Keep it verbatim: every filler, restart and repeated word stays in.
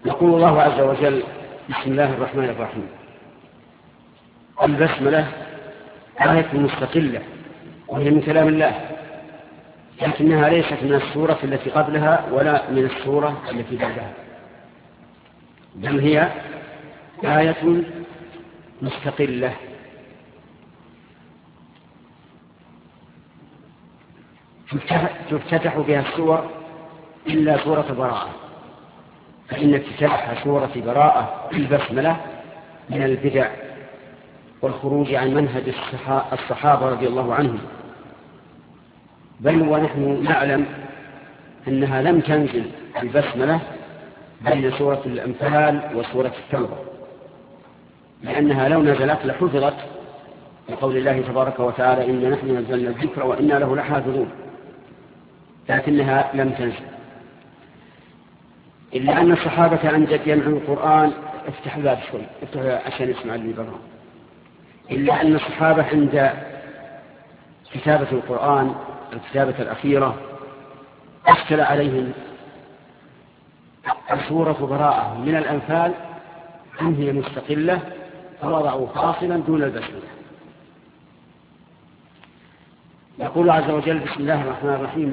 يقول الله عز وجل: بسم الله الرحمن الرحيم. البسملة آية مستقلة وهي من كلام الله، لكنها ليست من السورة التي قبلها ولا من السورة التي بعدها، بل هي آية مستقلة. تفتتح بها السور إلا سورة براءة، فإن افتتاح سورة براءة البسملة من البدع والخروج عن منهج الصحابة رضي الله عنهم، بل ونحن نعلم أنها لم تنزل البسملة بين سورة الأنفال وسورة التوبة، لأنها لو نزلت لحفظت بقول الله تبارك وتعالى: إنا نحن نزلنا الذكر وإنا له لحافظون، لكنها لم تنزل. إلا أن الصحابة عن جد يمعنوا القرآن. افتح الباب شوي، افتح عشان يسمع اللي برا. إلا أن الصحابة عند كتابة القرآن الكتابة الأخيرة أشكل عليهم سورة براءة من الأنفال أم هي مستقلة، فوضعوا فاصلا دون البسملة. يقول عز وجل: بسم الله الرحمن الرحيم.